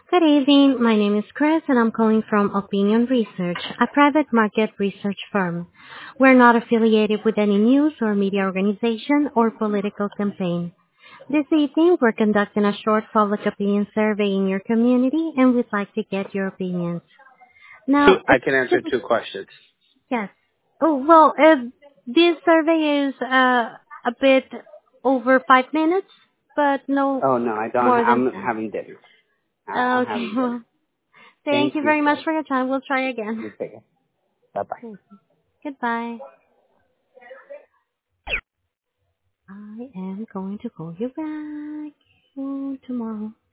Good evening. My name is Chris, and I'm calling from Opinion Research, a private market research firm. We're not affiliated with any news or media organization or political campaign. This evening, we're conducting a short public opinion survey in your community, and we'd like to get your opinions. Two, Now, I can answer two questions. yes. This survey is a bit over 5 minutes, but no Oh no, I don't. more than I'm 10. having dinner. I'm Okay. having dinner. Thank Thank you you, very much sir. for your time. We'll try again. You take it. Bye bye. Goodbye. I am going to call you back tomorrow.